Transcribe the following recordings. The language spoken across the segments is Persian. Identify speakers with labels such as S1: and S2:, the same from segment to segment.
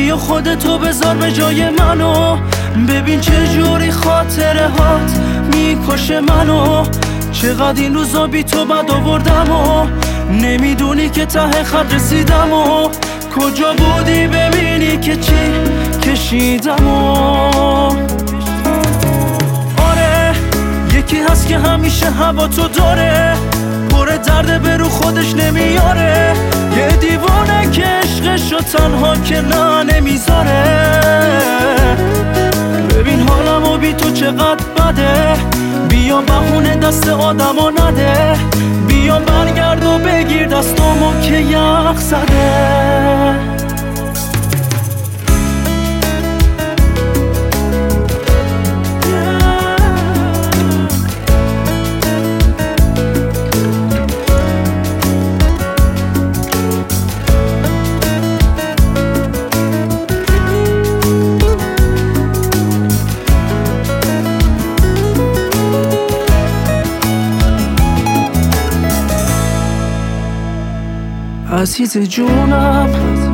S1: بیا خودتو بذار به جای منو، ببین چه جوری خاطره هات میکشه منو. چقدر این روزا بی تو بد آوردم و نمیدونی که ته خط رسیدم و کجا بودی ببینی که چی کشیدم و آره یکی هست که همیشه هوا تو داره، پر درد به رو خودش نمیاره، یه دیوانه که عشقشو تنها که نه نمیذاره. ببین حالمو بی تو چقدر بده، بیا بهونه دست آدمو نده، بیا برگرد و بگیر دستامو که یخ زده. عزیز جونم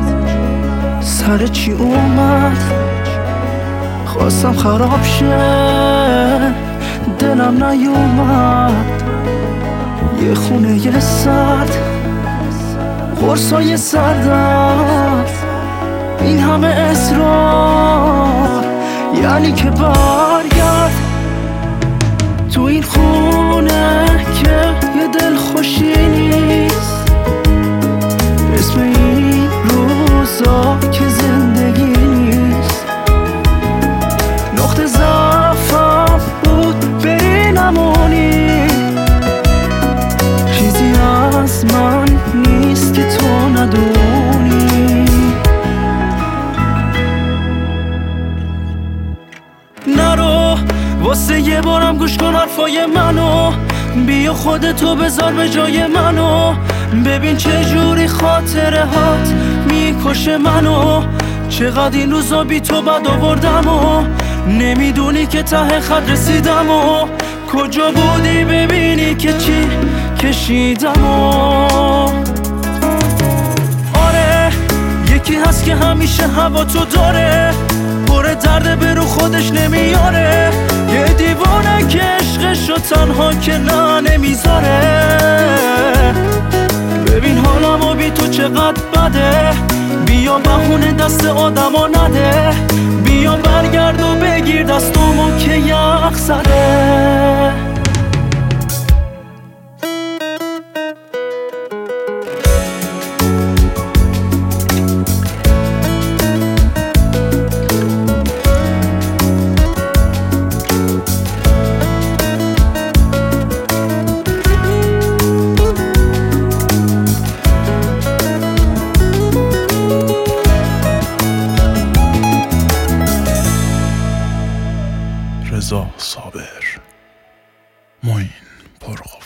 S1: سر چی اومد، خواستم خراب شه دلم نیومد، یه خونه یه سرد قرصای سردم، این همه اصرار یعنی که برگرد تو این خونه که یه دل خوشی نیست، اسم این روزا که زندگی نیست. نقطه ضعفم بود بری نمونی، چیزی از من نیست که تو ندونی. نرو واسه یه بارم گوش کن حرفای منو، بیا خودتو بذار به جای منو، ببین چه جوری خاطره هات میکشه منو. چقدر این روزا بی تو بد آوردم و نمیدونی که ته خط رسیدم و کجا بودی ببینی که چی کشیدم و آره یکی هست که همیشه هوا تو داره، پر درد به رو خودش نمیاره، یه دیوانه که عشقشو تنها که نه نمیذاره. ببین حالمو بی تو چقدر بده، بیا بهونه دست آدمو نده، بیا برگرد و بگیر دستامو که یخ زده.
S2: رضا صابر، معین پرغار.